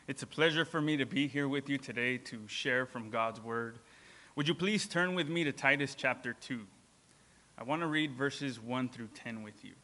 It's a pleasure for me to be here with you today to share from God's Word. Would you please turn with me to Titus chapter 2? I want to read verses 1 through 10 with you.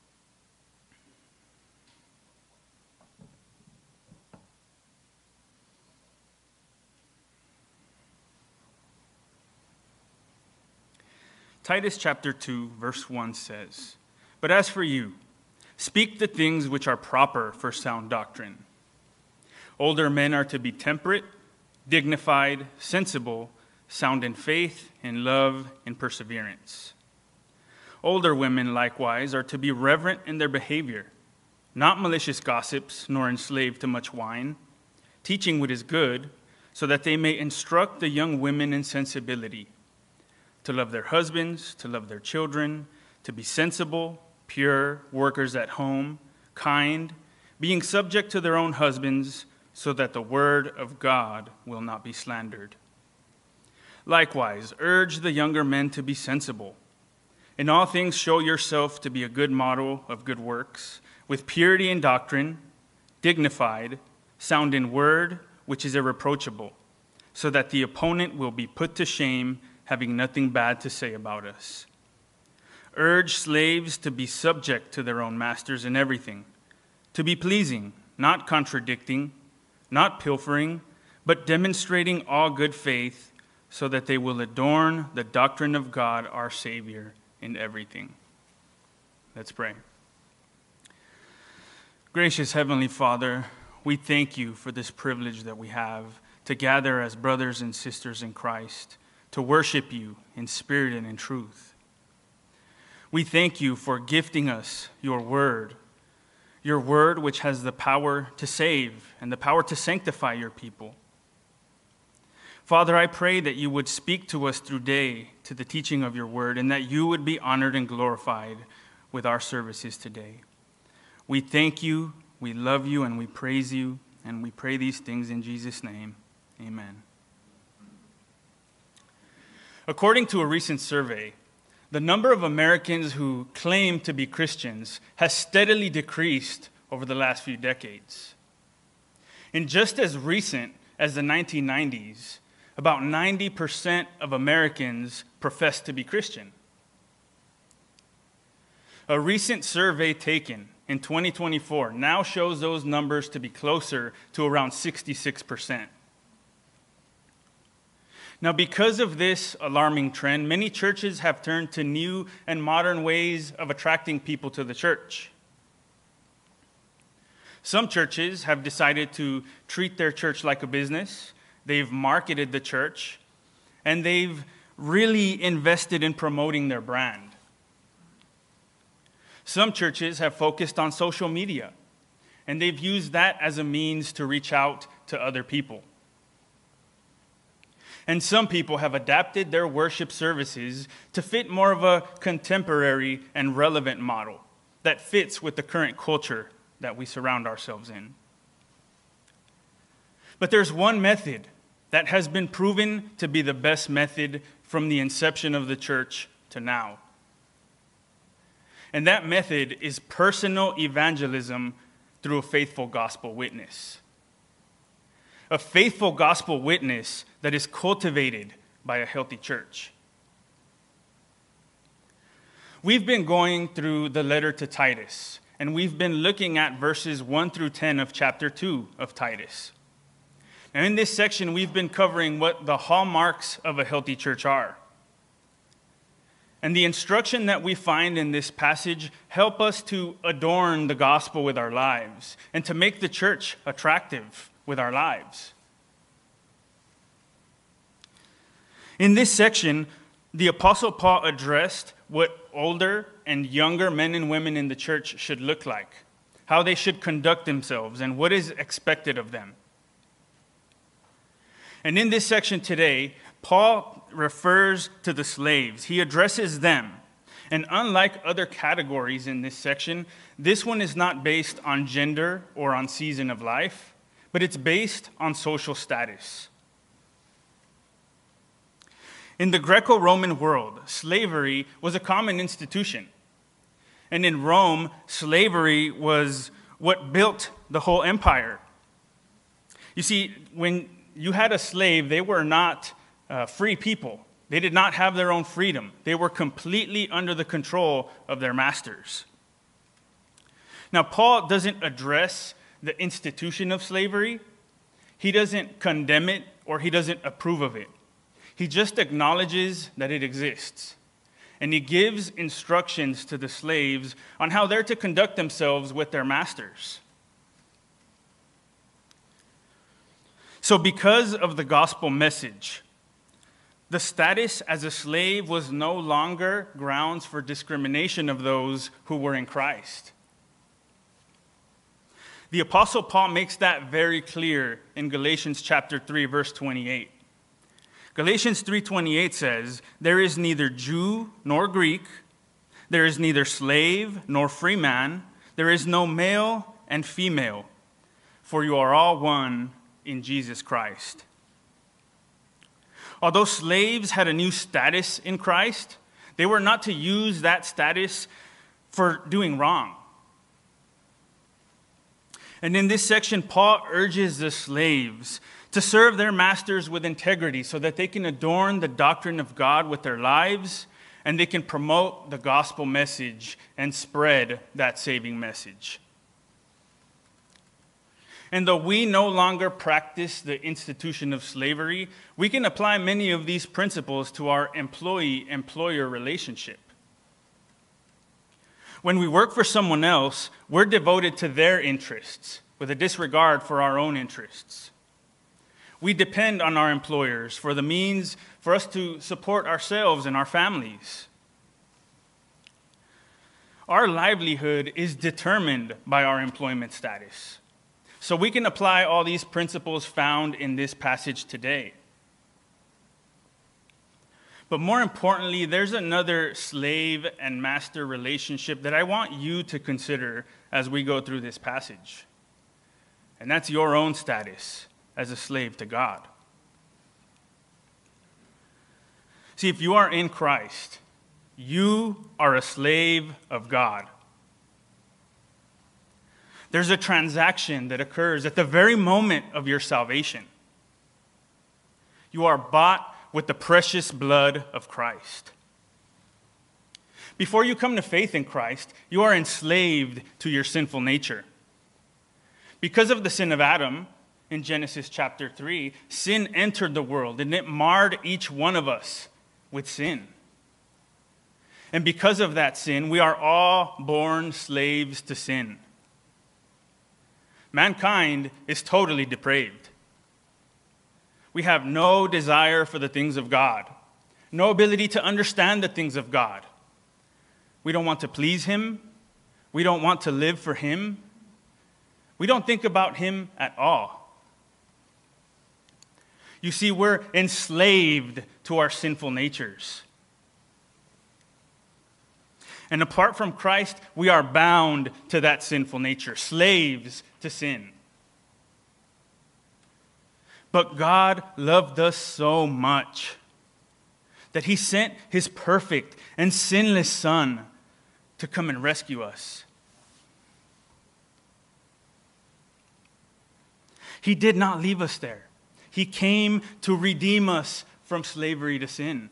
Titus chapter 2, verse 1 says, "But as for you, speak the things which are proper for sound doctrine. Older men are to be temperate, dignified, sensible, sound in faith, in love, in perseverance. Older women likewise are to be reverent in their behavior, not malicious gossips, nor enslaved to much wine, teaching what is good, so that they may instruct the young women in sensibility, to love their husbands, to love their children, to be sensible, pure, workers at home, kind, being subject to their own husbands, so that the word of God will not be slandered. Likewise, urge the younger men to be sensible. In all things show yourself to be a good model of good works, with purity in doctrine, dignified, sound in word, which is irreproachable, so that the opponent will be put to shame, having nothing bad to say about us. Urge slaves to be subject to their own masters in everything, to be pleasing, not contradicting, not pilfering, but demonstrating all good faith, so that they will adorn the doctrine of God our Savior in everything." Let's pray. Gracious Heavenly Father, we thank you for this privilege that we have to gather as brothers and sisters in Christ, to worship you in spirit and in truth. We thank you for gifting us your word which has the power to save and the power to sanctify your people. Father, I pray that you would speak to us through day to the teaching of your word, and that you would be honored and glorified with our services today. We thank you, we love you, and we praise you, and we pray these things in Jesus' name. Amen. According to a recent survey, the number of Americans who claim to be Christians has steadily decreased over the last few decades. In just as recent as the 1990s, about 90% of Americans profess to be Christian. A recent survey taken in 2024 now shows those numbers to be closer to around 66%. Now, because of this alarming trend, many churches have turned to new and modern ways of attracting people to the church. Some churches have decided to treat their church like a business. They've marketed the church, and they've really invested in promoting their brand. Some churches have focused on social media, and they've used that as a means to reach out to other people. And some people have adapted their worship services to fit more of a contemporary and relevant model that fits with the current culture that we surround ourselves in. But there's one method that has been proven to be the best method from the inception of the church to now. And that method is personal evangelism through a faithful gospel witness. A faithful gospel witness that is cultivated by a healthy church. We've been going through the letter to Titus, and we've been looking at verses 1 through 10 of chapter 2 of Titus. Now, in this section, we've been covering what the hallmarks of a healthy church are. And the instruction that we find in this passage help us to adorn the gospel with our lives and to make the church attractive with our lives. In this section, the Apostle Paul addressed what older and younger men and women in the church should look like, how they should conduct themselves, and what is expected of them. And in this section today, Paul refers to the slaves. He addresses them. And unlike other categories in this section, this one is not based on gender or on season of life, but it's based on social status. In the Greco-Roman world, slavery was a common institution. And in Rome, slavery was what built the whole empire. You see, when you had a slave, they were not free people. They did not have their own freedom. They were completely under the control of their masters. Now, Paul doesn't address the institution of slavery. He doesn't condemn it or he doesn't approve of it. He just acknowledges that it exists. And he gives instructions to the slaves on how they're to conduct themselves with their masters. So because of the gospel message, the status as a slave was no longer grounds for discrimination of those who were in Christ. The Apostle Paul makes that very clear in Galatians chapter 3, verse 28. Galatians 3:28 says, "There is neither Jew nor Greek, there is neither slave nor free man, there is no male and female, for you are all one in Jesus Christ." Although slaves had a new status in Christ, they were not to use that status for doing wrong. And in this section, Paul urges the slaves to serve their masters with integrity so that they can adorn the doctrine of God with their lives and they can promote the gospel message and spread that saving message. And though we no longer practice the institution of slavery, we can apply many of these principles to our employee-employer relationship. When we work for someone else, we're devoted to their interests with a disregard for our own interests. We depend on our employers for the means for us to support ourselves and our families. Our livelihood is determined by our employment status. So we can apply all these principles found in this passage today. But more importantly, there's another slave and master relationship that I want you to consider as we go through this passage. And that's your own status as a slave to God. See, if you are in Christ, you are a slave of God. There's a transaction that occurs at the very moment of your salvation. You are bought with the precious blood of Christ. Before you come to faith in Christ, you are enslaved to your sinful nature. Because of the sin of Adam, in Genesis chapter 3, sin entered the world and it marred each one of us with sin. And because of that sin, we are all born slaves to sin. Mankind is totally depraved. We have no desire for the things of God, no ability to understand the things of God. We don't want to please Him. We don't want to live for Him. We don't think about Him at all. You see, we're enslaved to our sinful natures. And apart from Christ, we are bound to that sinful nature, slaves to sin. But God loved us so much that He sent His perfect and sinless Son to come and rescue us. He did not leave us there. He came to redeem us from slavery to sin.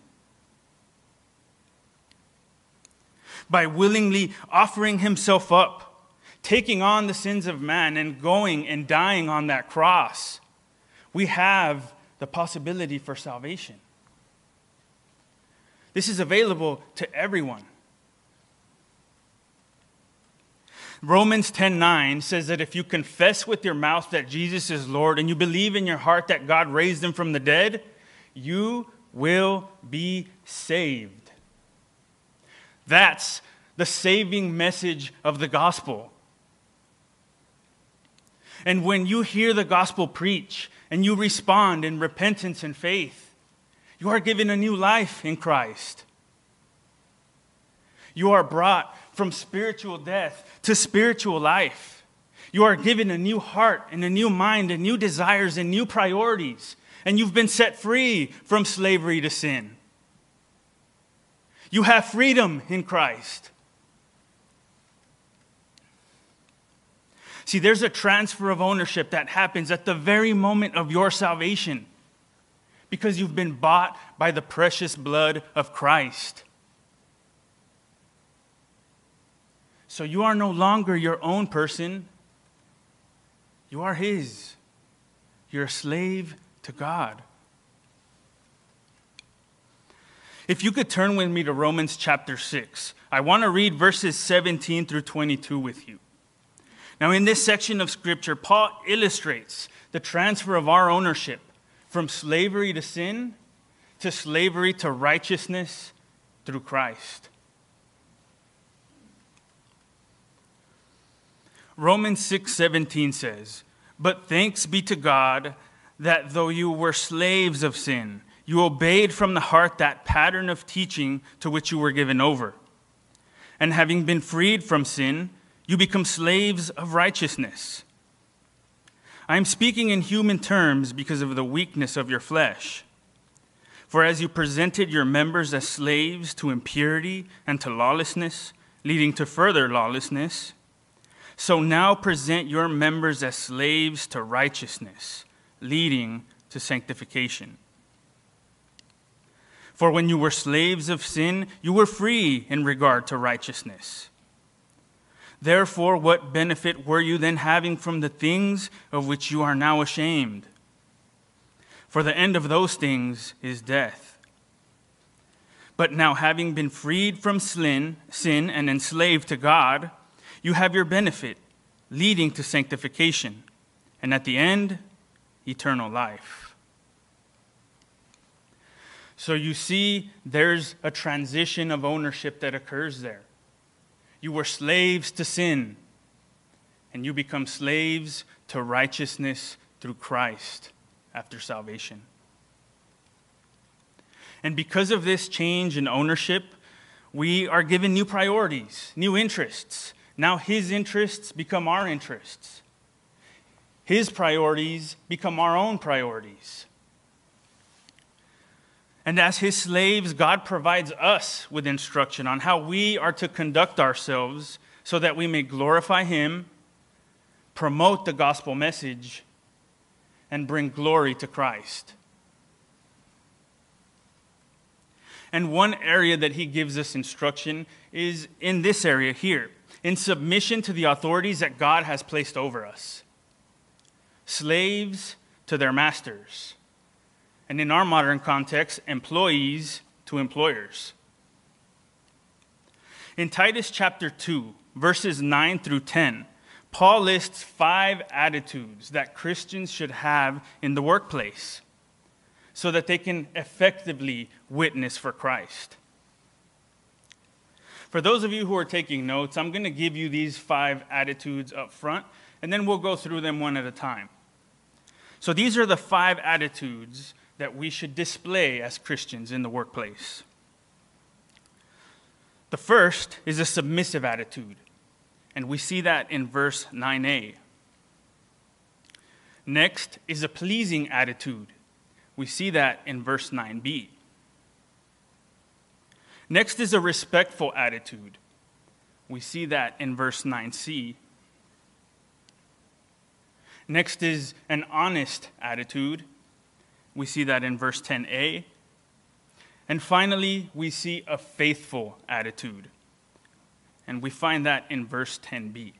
By willingly offering Himself up, taking on the sins of man and going and dying on that cross, we have the possibility for salvation. This is available to everyone. Romans 10:9 says that if you confess with your mouth that Jesus is Lord and you believe in your heart that God raised Him from the dead, you will be saved. That's the saving message of the gospel. And when you hear the gospel preach and you respond in repentance and faith, you are given a new life in Christ. You are brought from spiritual death to spiritual life. You are given a new heart and a new mind and new desires and new priorities. And you've been set free from slavery to sin. You have freedom in Christ. See, there's a transfer of ownership that happens at the very moment of your salvation because you've been bought by the precious blood of Christ. So you are no longer your own person. You are His. You're a slave to God. If you could turn with me to Romans chapter 6, I want to read verses 17 through 22 with you. Now, in this section of Scripture, Paul illustrates the transfer of our ownership from slavery to sin to slavery to righteousness through Christ. Romans 6:17 says, "But thanks be to God that though you were slaves of sin, you obeyed from the heart that pattern of teaching to which you were given over. And having been freed from sin, you become slaves of righteousness. I am speaking in human terms because of the weakness of your flesh. For as you presented your members as slaves to impurity and to lawlessness, leading to further lawlessness, so now present your members as slaves to righteousness, leading to sanctification. For when you were slaves of sin, you were free in regard to righteousness. Therefore, what benefit were you then having from the things of which you are now ashamed? For the end of those things is death. But now, having been freed from sin and enslaved to God, you have your benefit, leading to sanctification, and at the end, eternal life." So you see, there's a transition of ownership that occurs there. You were slaves to sin, and you become slaves to righteousness through Christ after salvation. And because of this change in ownership, we are given new priorities, new interests. Now His interests become our interests. His priorities become our own priorities. And as His slaves, God provides us with instruction on how we are to conduct ourselves so that we may glorify Him, promote the gospel message, and bring glory to Christ. And one area that He gives us instruction is in this area here, in submission to the authorities that God has placed over us. Slaves to their masters. And in our modern context, employees to employers. In Titus chapter 2, verses 9 through 10, Paul lists 5 attitudes that Christians should have in the workplace so that they can effectively witness for Christ. For those of you who are taking notes, I'm going to give you these 5 attitudes up front, and then we'll go through them one at a time. So these are the 5 attitudes that we should display as Christians in the workplace. The first is a submissive attitude, and we see that in verse 9a. Next is a pleasing attitude. We see that in verse 9b. Next is a respectful attitude. We see that in verse 9c. Next is an honest attitude. We see that in verse 10a. And finally, we see a faithful attitude. And we find that in verse 10b.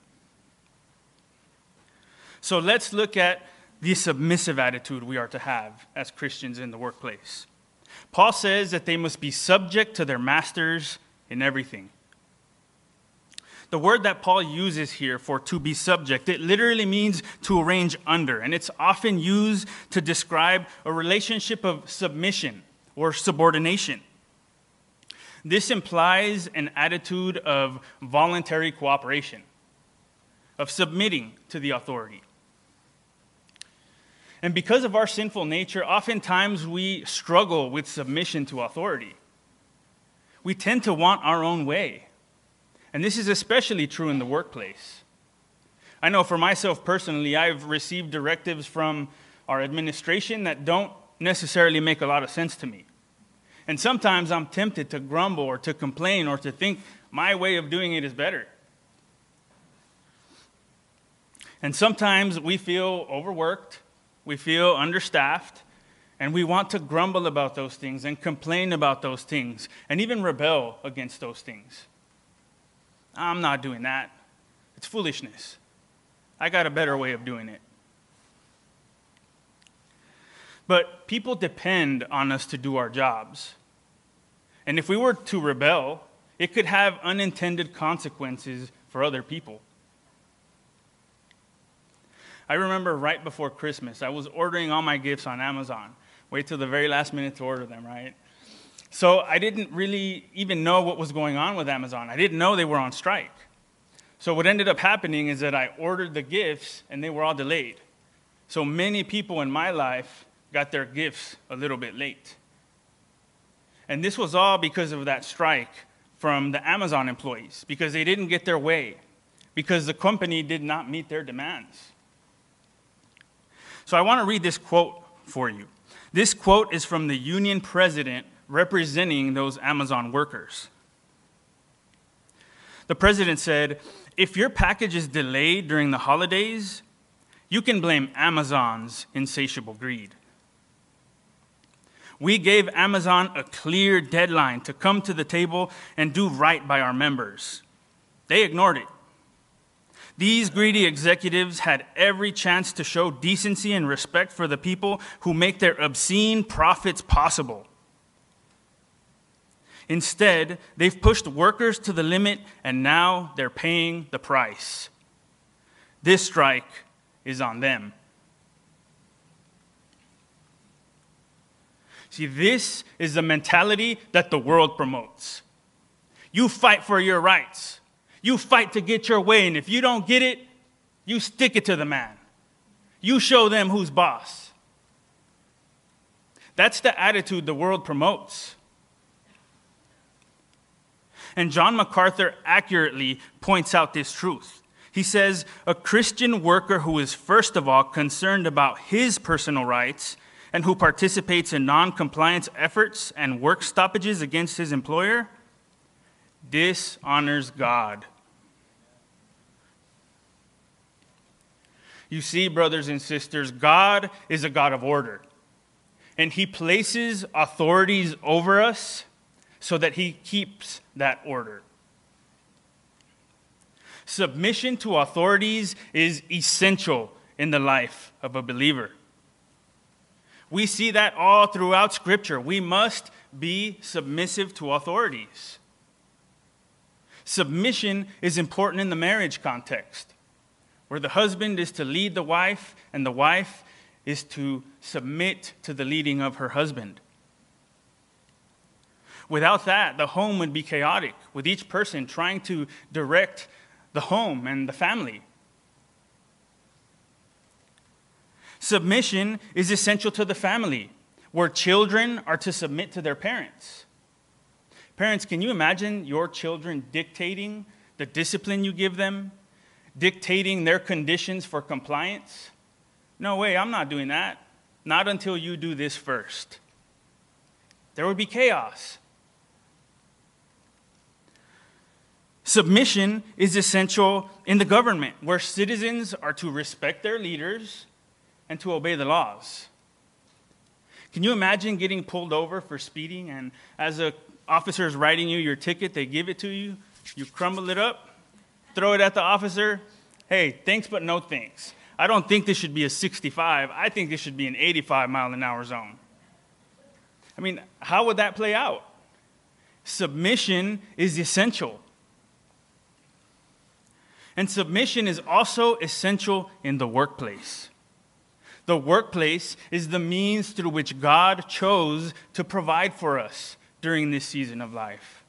So let's look at the submissive attitude we are to have as Christians in the workplace. Paul says that they must be subject to their masters in everything. The word that Paul uses here for to be subject, it literally means to arrange under, and it's often used to describe a relationship of submission or subordination. This implies an attitude of voluntary cooperation, of submitting to the authority. And because of our sinful nature, oftentimes we struggle with submission to authority. We tend to want our own way. And this is especially true in the workplace. I know for myself personally, I've received directives from our administration that don't necessarily make a lot of sense to me. And sometimes I'm tempted to grumble or to complain or to think my way of doing it is better. And sometimes we feel overworked, we feel understaffed, and we want to grumble about those things and complain about those things and even rebel against those things. I'm not doing that. It's foolishness. I got a better way of doing it. But people depend on us to do our jobs. And if we were to rebel, it could have unintended consequences for other people. I remember right before Christmas, I was ordering all my gifts on Amazon. Wait till the very last minute to order them, right? So I didn't really even know what was going on with Amazon. I didn't know they were on strike. So what ended up happening is that I ordered the gifts and they were all delayed. So many people in my life got their gifts a little bit late. And this was all because of that strike from the Amazon employees, because they didn't get their way, because the company did not meet their demands. So I want to read this quote for you. This quote is from the union president representing those Amazon workers. The president said, "If your package is delayed during the holidays, you can blame Amazon's insatiable greed. We gave Amazon a clear deadline to come to the table and do right by our members. They ignored it. These greedy executives had every chance to show decency and respect for the people who make their obscene profits possible. Instead, they've pushed workers to the limit, and now they're paying the price. This strike is on them." See, this is the mentality that the world promotes. You fight for your rights. You fight to get your way, and if you don't get it, you stick it to the man. You show them who's boss. That's the attitude the world promotes. And John MacArthur accurately points out this truth. He says, a Christian worker who is first of all concerned about his personal rights and who participates in non-compliance efforts and work stoppages against his employer dishonors God. You see, brothers and sisters, God is a God of order, and he places authorities over us so that he keeps that order. Submission to authorities is essential in the life of a believer. We see that all throughout Scripture. We must be submissive to authorities. Submission is important in the marriage context, where the husband is to lead the wife and the wife is to submit to the leading of her husband. Without that, the home would be chaotic, with each person trying to direct the home and the family. Submission is essential to the family, where children are to submit to their parents. Parents, can you imagine your children dictating the discipline you give them, dictating their conditions for compliance? No way, I'm not doing that. Not until you do this first. There would be chaos. Submission is essential in the government, where citizens are to respect their leaders and to obey the laws. Can you imagine getting pulled over for speeding, and as an officer is writing you your ticket, they give it to you, you crumble it up, throw it at the officer, hey, thanks but no thanks. I don't think this should be a 65, I think this should be an 85-mile-an-hour zone. I mean, how would that play out? Submission is essential. And submission is also essential in the workplace. The workplace is the means through which God chose to provide for us during this season of life.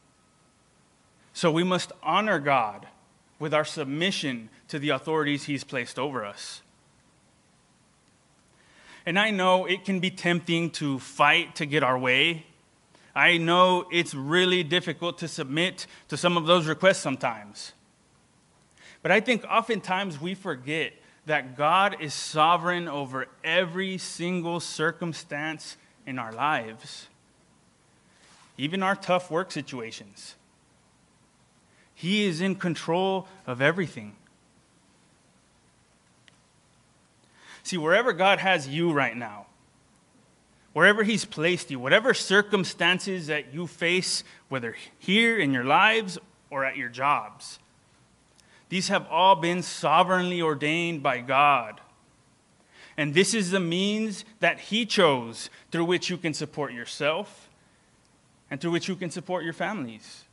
So we must honor God with our submission to the authorities he's placed over us. And I know it can be tempting to fight to get our way. I know it's really difficult to submit to some of those requests sometimes. But I think oftentimes we forget that God is sovereign over every single circumstance in our lives, even our tough work situations. He is in control of everything. See, wherever God has you right now, wherever he's placed you, whatever circumstances that you face, whether here in your lives or at your jobs, these have all been sovereignly ordained by God. And this is the means that he chose through which you can support yourself and through which you can support your families.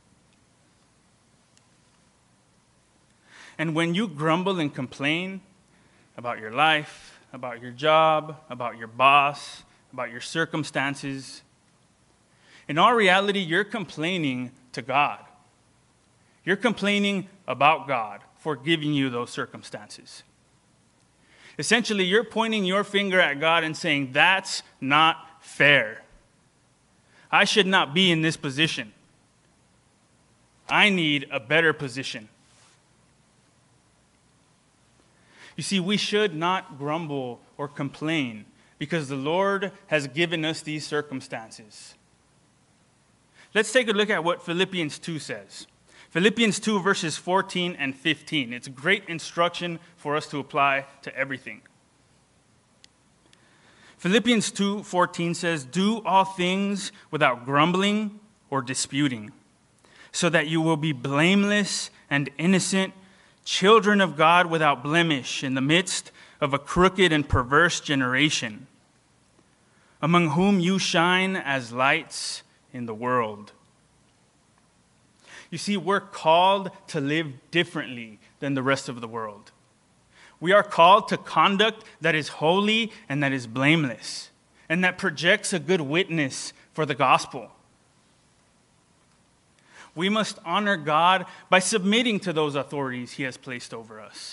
And when you grumble and complain about your life, about your job, about your boss, about your circumstances, in all reality, you're complaining to God. You're complaining about God for giving you those circumstances. Essentially, you're pointing your finger at God and saying, that's not fair. I should not be in this position. I need a better position. You see, we should not grumble or complain because the Lord has given us these circumstances. Let's take a look at what Philippians 2 says. Philippians 2 verses 14 and 15. It's great instruction for us to apply to everything. Philippians 2:14 says, "Do all things without grumbling or disputing, so that you will be blameless and innocent, children of God without blemish in the midst of a crooked and perverse generation, among whom you shine as lights in the world." You see, we're called to live differently than the rest of the world. We are called to conduct that is holy and that is blameless, and that projects a good witness for the gospel. We must honor God by submitting to those authorities he has placed over us.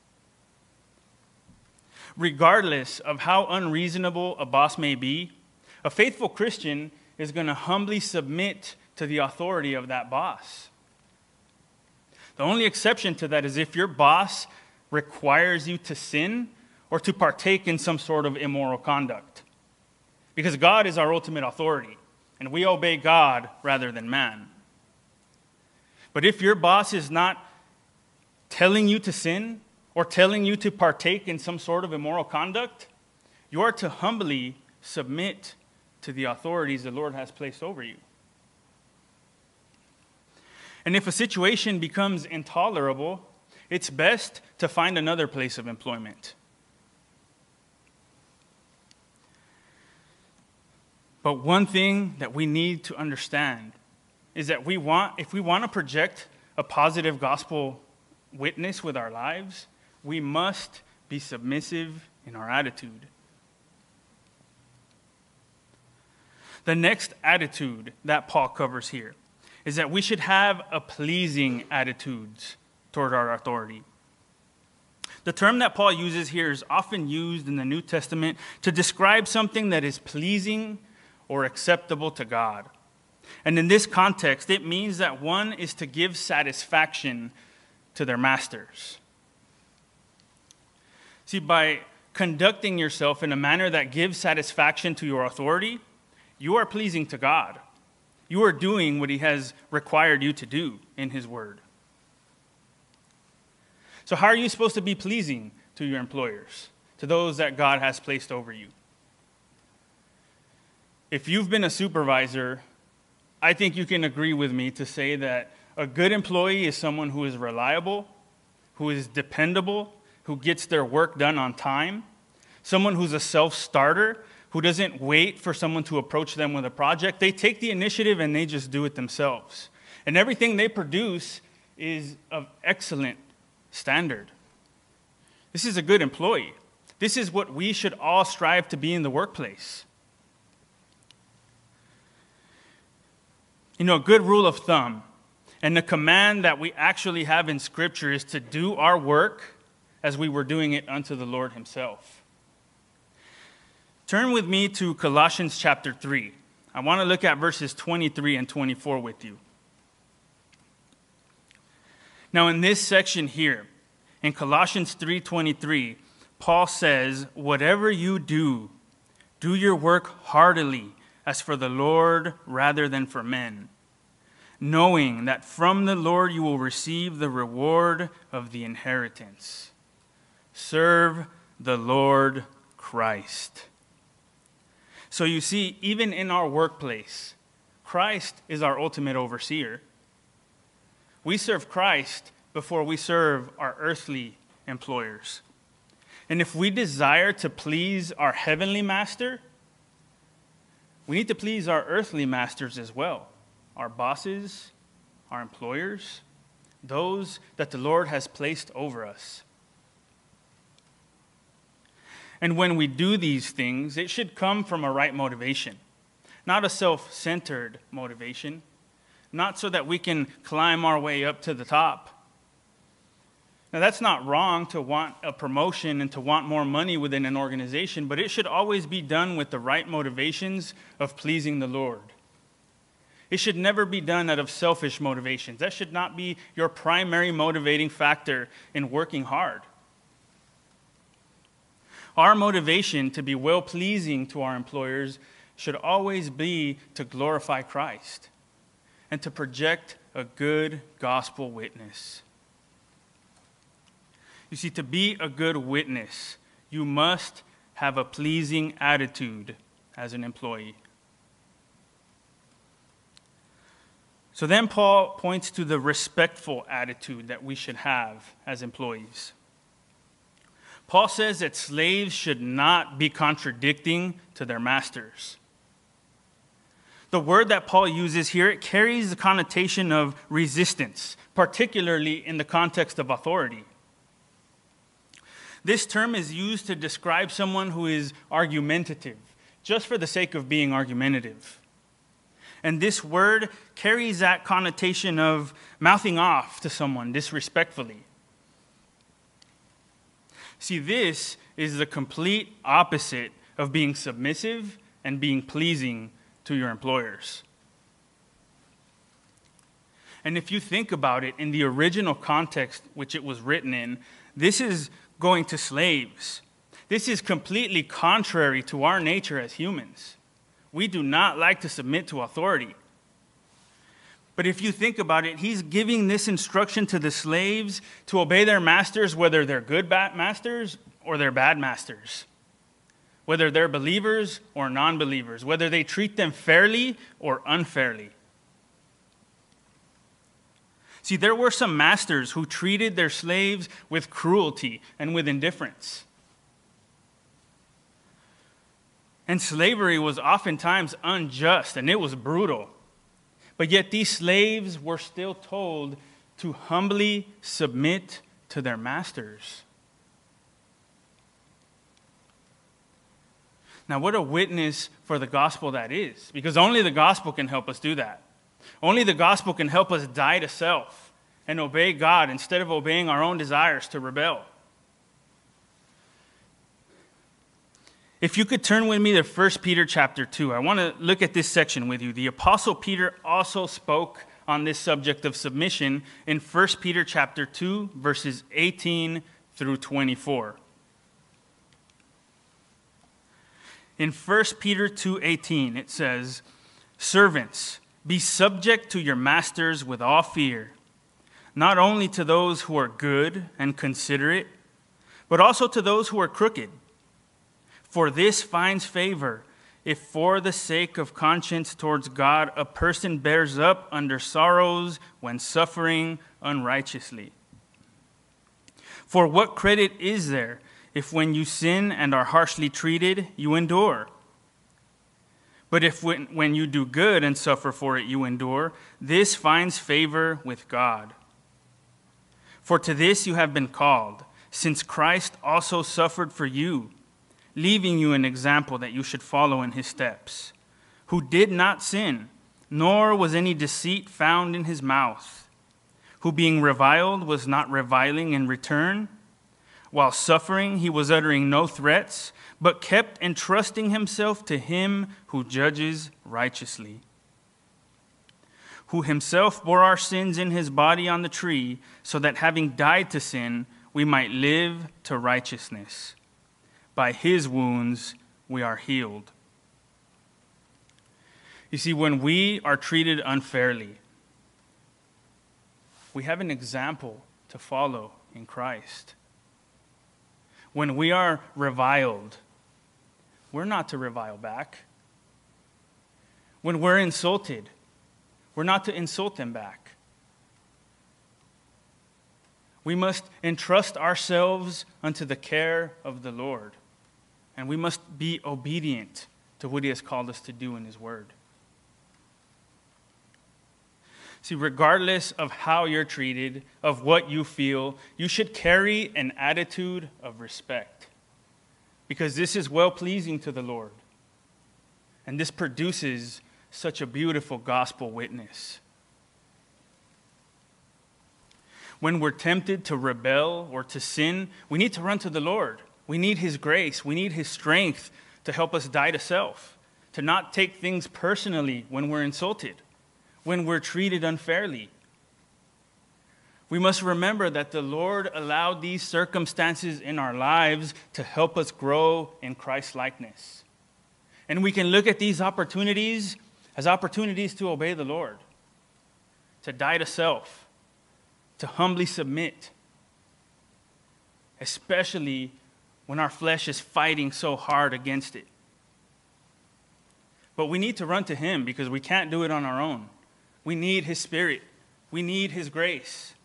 Regardless of how unreasonable a boss may be, a faithful Christian is going to humbly submit to the authority of that boss. The only exception to that is if your boss requires you to sin or to partake in some sort of immoral conduct. Because God is our ultimate authority, and we obey God rather than man. But if your boss is not telling you to sin or telling you to partake in some sort of immoral conduct, you are to humbly submit to the authorities the Lord has placed over you. And if a situation becomes intolerable, it's best to find another place of employment. But one thing that we need to understand is that if we want to project a positive gospel witness with our lives, we must be submissive in our attitude. The next attitude that Paul covers here is that we should have a pleasing attitude toward our authority. The term that Paul uses here is often used in the New Testament to describe something that is pleasing or acceptable to God. And in this context, it means that one is to give satisfaction to their masters. See, by conducting yourself in a manner that gives satisfaction to your authority, you are pleasing to God. You are doing what he has required you to do in his word. So how are you supposed to be pleasing to your employers, to those that God has placed over you? If you've been a supervisor, I think you can agree with me to say that a good employee is someone who is reliable, who is dependable, who gets their work done on time, someone who's a self-starter, who doesn't wait for someone to approach them with a project. They take the initiative and they just do it themselves. And everything they produce is of excellent standard. This is a good employee. This is what we should all strive to be in the workplace. You know, a good rule of thumb, and the command that we actually have in Scripture is to do our work as we were doing it unto the Lord himself. Turn with me to Colossians chapter 3. I want to look at verses 23 and 24 with you. Now, in this section here, in Colossians 3:23, Paul says, "Whatever you do, do your work heartily, as for the Lord rather than for men, knowing that from the Lord you will receive the reward of the inheritance. Serve the Lord Christ. So you see, even in our workplace, Christ is our ultimate overseer. We serve Christ before we serve our earthly employers. And if we desire to please our heavenly master, we need to please our earthly masters as well, our bosses, our employers, those that the Lord has placed over us. And when we do these things, it should come from a right motivation, not a self-centered motivation, not so that we can climb our way up to the top. Now, that's not wrong to want a promotion and to want more money within an organization, but it should always be done with the right motivations of pleasing the Lord. It should never be done out of selfish motivations. That should not be your primary motivating factor in working hard. Our motivation to be well-pleasing to our employers should always be to glorify Christ and to project a good gospel witness. You see, to be a good witness, you must have a pleasing attitude as an employee. So then Paul points to the respectful attitude that we should have as employees. Paul says that slaves should not be contradicting to their masters. The word that Paul uses here, it carries the connotation of resistance, particularly in the context of authority. This term is used to describe someone who is argumentative, just for the sake of being argumentative. And this word carries that connotation of mouthing off to someone disrespectfully. See, this is the complete opposite of being submissive and being pleasing to your employers. And if you think about it, in the original context which it was written in, this is going to slaves. This is completely contrary to our nature as humans. We do not like to submit to authority. But if you think about it, he's giving this instruction to the slaves to obey their masters, whether they're good masters or they're bad masters, whether they're believers or non-believers, whether they treat them fairly or unfairly. See, there were some masters who treated their slaves with cruelty and with indifference. And slavery was oftentimes unjust and it was brutal. But yet these slaves were still told to humbly submit to their masters. Now, what a witness for the gospel that is, because only the gospel can help us do that. Only the gospel can help us die to self and obey God instead of obeying our own desires to rebel. If you could turn with me to 1 Peter chapter 2, I want to look at this section with you. The Apostle Peter also spoke on this subject of submission in 1 Peter chapter 2, verses 18 through 24. In 1 Peter 2:18, it says, "Servants, be subject to your masters with all fear, not only to those who are good and considerate, but also to those who are crooked. For this finds favor, if for the sake of conscience towards God a person bears up under sorrows when suffering unrighteously. For what credit is there if when you sin and are harshly treated, you endure? But if when you do good and suffer for it, you endure, this finds favor with God. For to this you have been called, since Christ also suffered for you, leaving you an example that you should follow in his steps, who did not sin, nor was any deceit found in his mouth, who being reviled was not reviling in return, while suffering he was uttering no threats, but kept entrusting himself to him who judges righteously, who himself bore our sins in his body on the tree, so that having died to sin, we might live to righteousness. By his wounds we are healed." You see, when we are treated unfairly, we have an example to follow in Christ. When we are reviled, we're not to revile back. When we're insulted, we're not to insult them back. We must entrust ourselves unto the care of the Lord, and we must be obedient to what He has called us to do in His Word. See, regardless of how you're treated, of what you feel, you should carry an attitude of respect, because this is well-pleasing to the Lord, and this produces such a beautiful gospel witness. When we're tempted to rebel or to sin, we need to run to the Lord. We need His grace. We need His strength to help us die to self, to not take things personally when we're insulted, when we're treated unfairly. We must remember that the Lord allowed these circumstances in our lives to help us grow in Christ-likeness. And we can look at these opportunities as opportunities to obey the Lord, to die to self, to humbly submit, especially when our flesh is fighting so hard against it. But we need to run to Him because we can't do it on our own. We need His Spirit. We need His grace.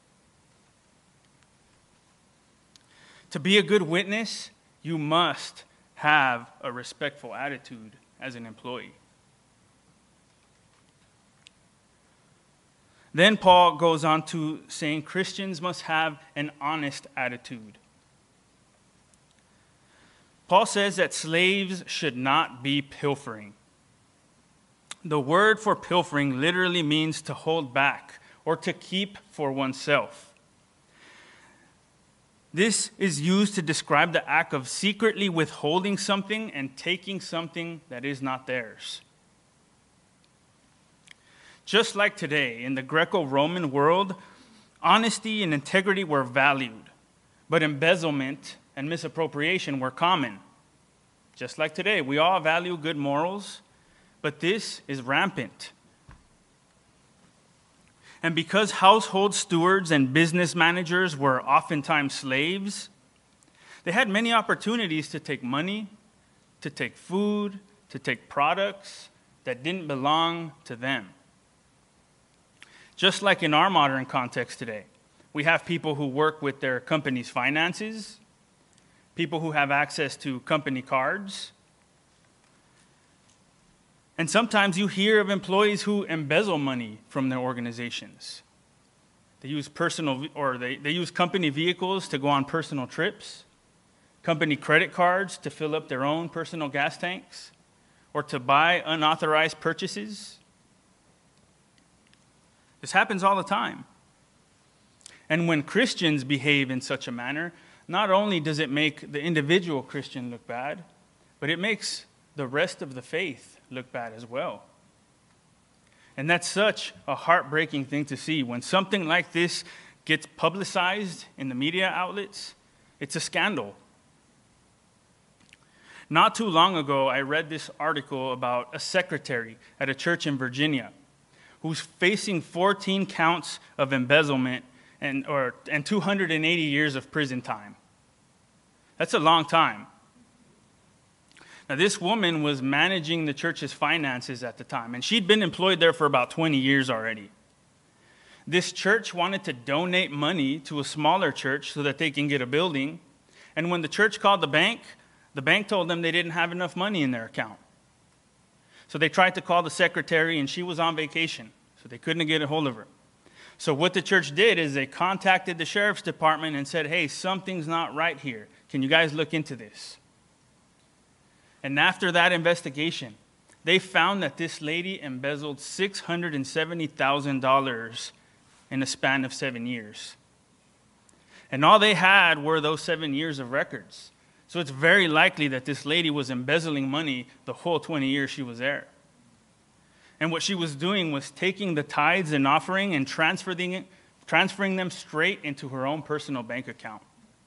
To be a good witness, you must have a respectful attitude as an employee. Then Paul goes on to saying Christians must have an honest attitude. Paul says that slaves should not be pilfering. The word for pilfering literally means to hold back or to keep for oneself. This is used to describe the act of secretly withholding something and taking something that is not theirs. Just like today, in the Greco-Roman world, honesty and integrity were valued, but embezzlement and misappropriation were common. Just like today, we all value good morals, but this is rampant. And because household stewards and business managers were oftentimes slaves, they had many opportunities to take money, to take food, to take products that didn't belong to them. Just like in our modern context today, we have people who work with their company's finances, people who have access to company cards, and sometimes you hear of employees who embezzle money from their organizations. They use they use company vehicles to go on personal trips, company credit cards to fill up their own personal gas tanks, or to buy unauthorized purchases. This happens all the time. And when Christians behave in such a manner, not only does it make the individual Christian look bad, but it makes the rest of the faith look bad as well. And that's such a heartbreaking thing to see. When something like this gets publicized in the media outlets, it's a scandal. Not too long ago, I read this article about a secretary at a church in Virginia who's facing 14 counts of embezzlement and 280 years of prison time. That's a long time. Now, this woman was managing the church's finances at the time, and she'd been employed there for about 20 years already. This church wanted to donate money to a smaller church so that they can get a building, and when the church called the bank told them they didn't have enough money in their account. So they tried to call the secretary, and she was on vacation, so they couldn't get a hold of her. So what the church did is they contacted the sheriff's department and said, hey, something's not right here. Can you guys look into this? And after that investigation, they found that this lady embezzled $670,000 in a span of 7 years. And all they had were those 7 years of records. So it's very likely that this lady was embezzling money the whole 20 years she was there. And what she was doing was taking the tithes and offering and transferring them straight into her own personal bank account.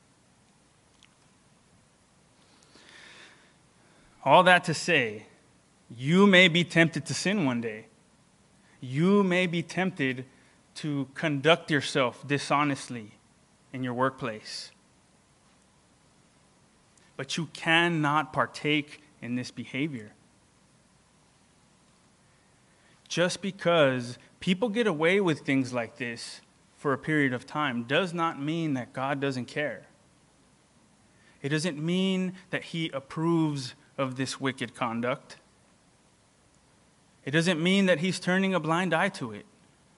All that to say, you may be tempted to sin one day. You may be tempted to conduct yourself dishonestly in your workplace. but you cannot partake in this behavior. Just because people get away with things like this for a period of time does not mean that God doesn't care. It doesn't mean that he approves of this wicked conduct. It doesn't mean that he's turning a blind eye to it.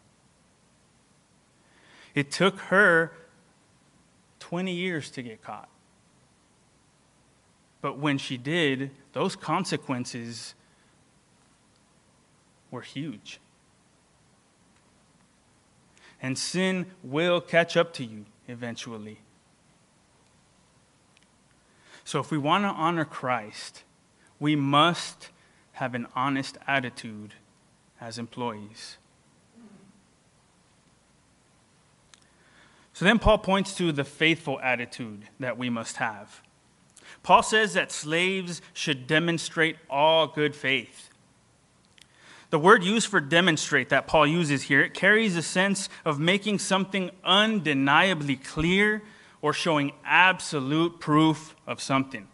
It took her 20 years to get caught. But when she did, those consequences were huge. And sin will catch up to you eventually. So if we want to honor Christ, we must have an honest attitude as employees. So then Paul points to the faithful attitude that we must have. Paul says that slaves should demonstrate all good faith. The word used for demonstrate that Paul uses here, it carries a sense of making something undeniably clear or showing absolute proof of something.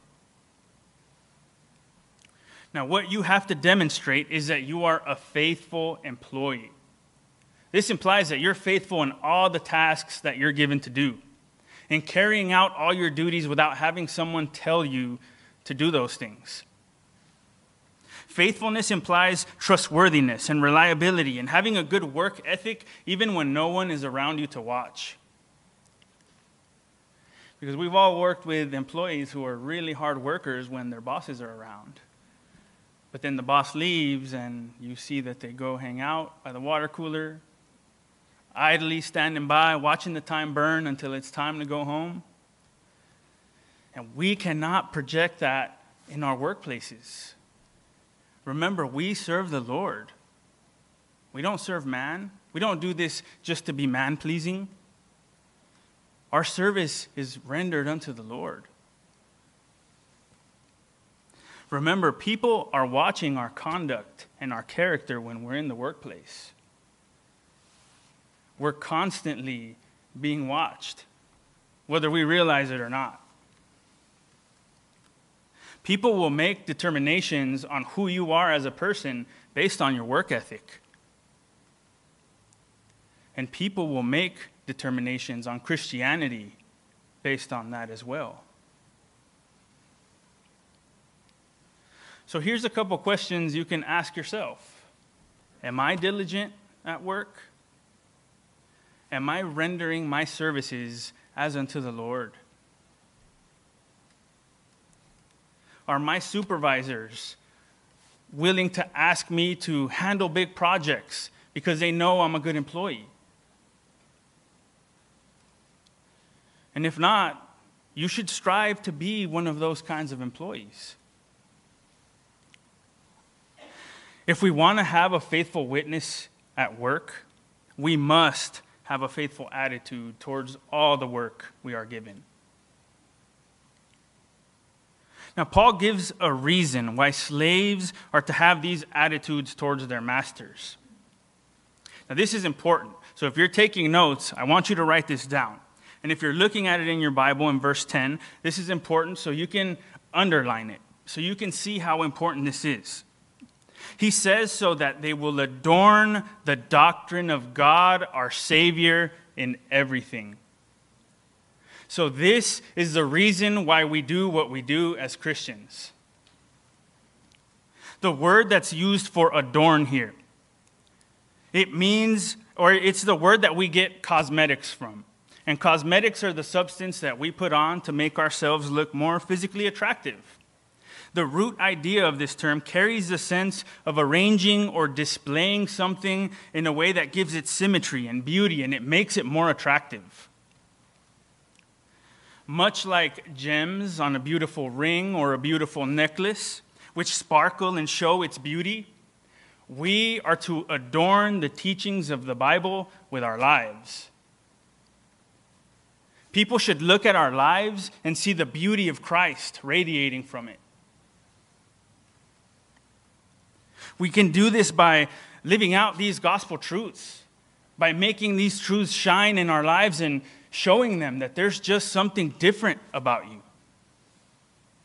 Now, what you have to demonstrate is that you are a faithful employee. This implies that you're faithful in all the tasks that you're given to do, in carrying out all your duties without having someone tell you to do those things. Faithfulness implies trustworthiness and reliability and having a good work ethic even when no one is around you to watch. Because we've all worked with employees who are really hard workers when their bosses are around. But then the boss leaves and you see that they go hang out by the water cooler, idly standing by, watching the time burn until it's time to go home. And we cannot project that in our workplaces. Remember, we serve the Lord. We don't serve man. We don't do this just to be man-pleasing. Our service is rendered unto the Lord. Remember, people are watching our conduct and our character when we're in the workplace. We're constantly being watched, whether we realize it or not. People will make determinations on who you are as a person based on your work ethic. And people will make determinations on Christianity based on that as well. So here's a couple questions you can ask yourself. Am I diligent at work? Am I rendering my services as unto the Lord? Are my supervisors willing to ask me to handle big projects because they know I'm a good employee? And if not, you should strive to be one of those kinds of employees. If we want to have a faithful witness at work, we must have a faithful attitude towards all the work we are given. Now, Paul gives a reason why slaves are to have these attitudes towards their masters. Now, this is important. So if you're taking notes, I want you to write this down. And if you're looking at it in your Bible in verse 10, this is important so you can underline it, so you can see how important this is. He says so that they will adorn the doctrine of God, our Savior, in everything. So this is the reason why we do what we do as Christians. The word that's used for adorn here, it means, or it's the word that we get cosmetics from. And cosmetics are the substance that we put on to make ourselves look more physically attractive. The root idea of this term carries the sense of arranging or displaying something in a way that gives it symmetry and beauty, and it makes it more attractive. Much like gems on a beautiful ring or a beautiful necklace, which sparkle and show its beauty, we are to adorn the teachings of the Bible with our lives. People should look at our lives and see the beauty of Christ radiating from it. We can do this by living out these gospel truths, by making these truths shine in our lives and showing them that there's just something different about you.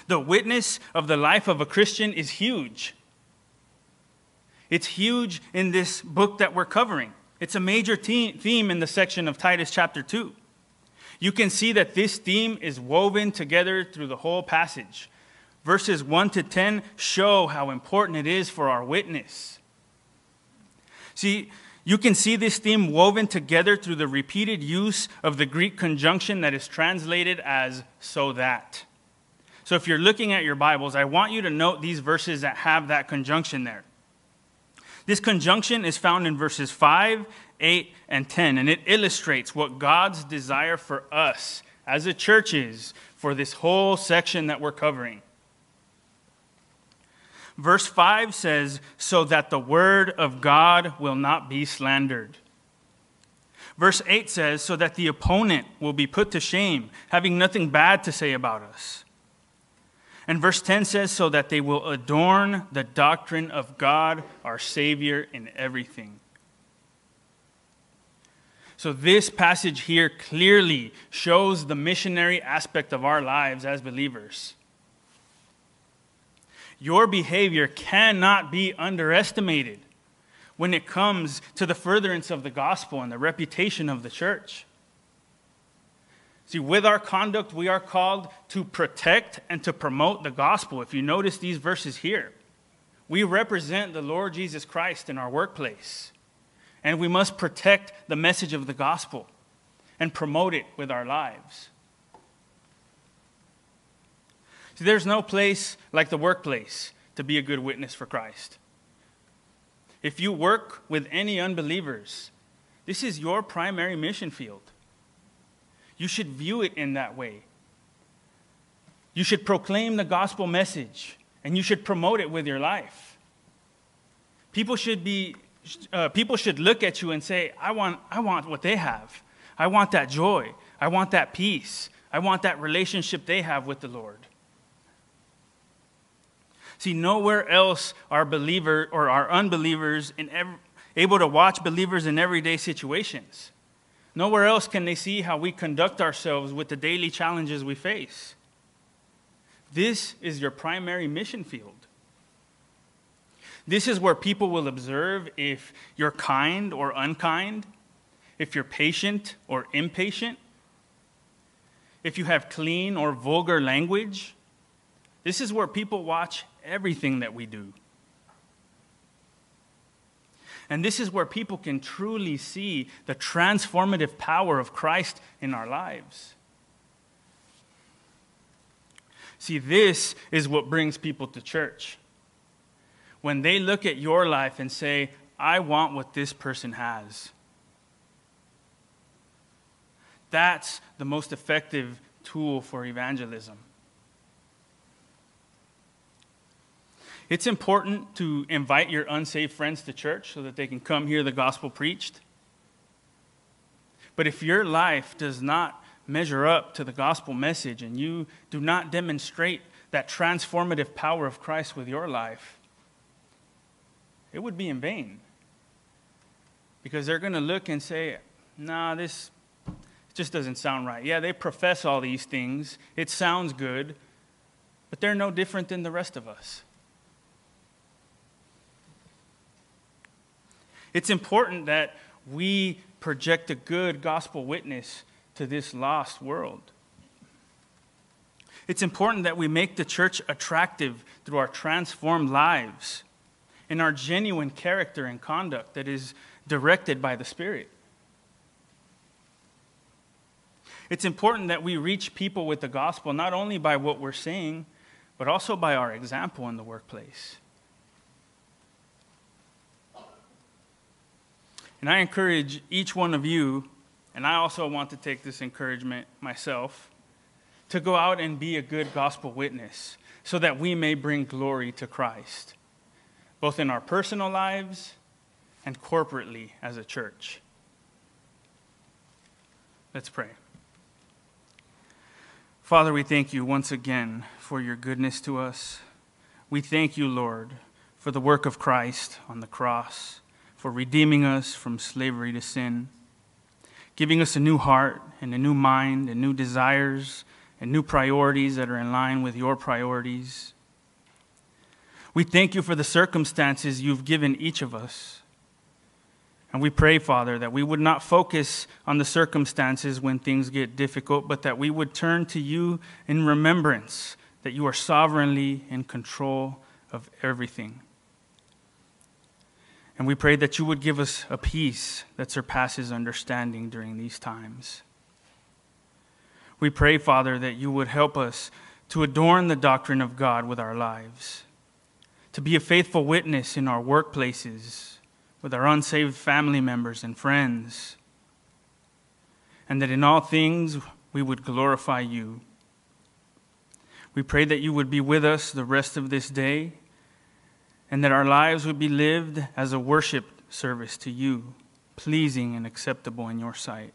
The witness of the life of a Christian is huge. It's huge in this book that we're covering. It's a major theme in the section of Titus chapter 2. You can see that this theme is woven together through the whole passage. Verses 1 to 10 show how important it is for our witness. See, you can see this theme woven together through the repeated use of the Greek conjunction that is translated as "so that." So if you're looking at your Bibles, I want you to note these verses that have that conjunction there. This conjunction is found in verses 5, 8, and 10, and it illustrates what God's desire for us as a church is for this whole section that we're covering. Verse 5 says, "So that the word of God will not be slandered." Verse 8 says, "So that the opponent will be put to shame, having nothing bad to say about us." And verse 10 says, "So that they will adorn the doctrine of God, our Savior, in everything." So this passage here clearly shows the missionary aspect of our lives as believers. Your behavior cannot be underestimated when it comes to the furtherance of the gospel and the reputation of the church. See, with our conduct, we are called to protect and to promote the gospel. If you notice these verses here, we represent the Lord Jesus Christ in our workplace, and we must protect the message of the gospel and promote it with our lives. See, there's no place like the workplace to be a good witness for Christ. If you work with any unbelievers, this is your primary mission field. You should view it in that way. You should proclaim the gospel message, and you should promote it with your life. People should look at you and say, I want what they have. I want that joy. I want that peace. I want that relationship they have with the Lord. See, nowhere else are unbelievers able to watch believers in everyday situations. Nowhere else can they see how we conduct ourselves with the daily challenges we face. This is your primary mission field. This is where people will observe if you're kind or unkind, if you're patient or impatient, if you have clean or vulgar language. This is where people watch everything that we do. And this is where people can truly see the transformative power of Christ in our lives. See, this is what brings people to church. When they look at your life and say, I want what this person has. That's the most effective tool for evangelism. It's important to invite your unsaved friends to church so that they can come hear the gospel preached. But if your life does not measure up to the gospel message and you do not demonstrate that transformative power of Christ with your life, it would be in vain. Because they're going to look and say, nah, this just doesn't sound right. Yeah, they profess all these things. It sounds good, but they're no different than the rest of us. It's important that we project a good gospel witness to this lost world. It's important that we make the church attractive through our transformed lives and our genuine character and conduct that is directed by the Spirit. It's important that we reach people with the gospel not only by what we're saying, but also by our example in the workplace. And I encourage each one of you, and I also want to take this encouragement myself, to go out and be a good gospel witness so that we may bring glory to Christ, both in our personal lives and corporately as a church. Let's pray. Father, we thank you once again for your goodness to us. We thank you, Lord, for the work of Christ on the cross, for redeeming us from slavery to sin, giving us a new heart and a new mind and new desires and new priorities that are in line with your priorities. We thank you for the circumstances you've given each of us. And we pray, Father, that we would not focus on the circumstances when things get difficult, but that we would turn to you in remembrance that you are sovereignly in control of everything. And we pray that you would give us a peace that surpasses understanding during these times. We pray, Father, that you would help us to adorn the doctrine of God with our lives, to be a faithful witness in our workplaces, with our unsaved family members and friends, and that in all things we would glorify you. We pray that you would be with us the rest of this day, and that our lives would be lived as a worship service to you, pleasing and acceptable in your sight.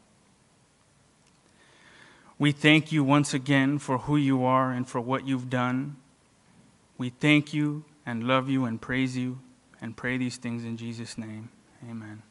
We thank you once again for who you are and for what you've done. We thank you and love you and praise you and pray these things in Jesus' name. Amen.